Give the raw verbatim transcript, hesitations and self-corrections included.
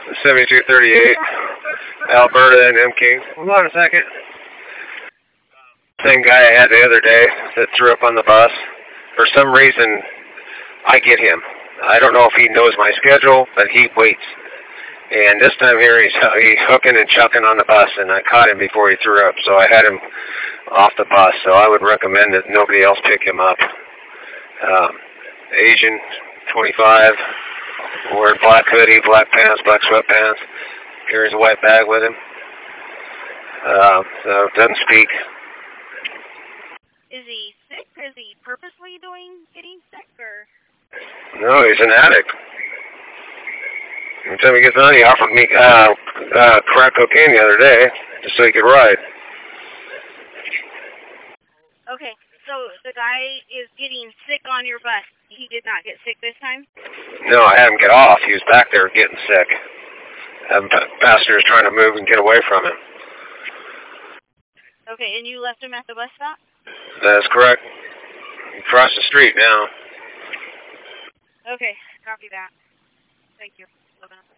seventy-two thirty-eight, Alberta and M King. Hold on a second. Same guy I had the other day that threw up on the bus. For some reason, I get him. I don't know if he knows my schedule, but he waits. And this time here, he's, he's hooking and chucking on the bus, and I caught him before he threw up, so I had him off the bus. So I would recommend that nobody else pick him up. Um, Asian, twenty-five, wearing black hoodie, black pants, black sweatpants, carries a white bag with him. Uh, so doesn't speak. Is he sick? Is he purposely doing getting sick, or? No, he's an addict. Every time he gets on, he offered me uh, uh, crack cocaine the other day just so he could ride. Okay, so the guy is getting sick on your bus. He did not get sick this time? No, I had him get off. He was back there getting sick. Um, passengers trying to move and get away from him. Okay, and you left him at the bus stop? That is correct. Across the street now. Okay, copy that. Thank you.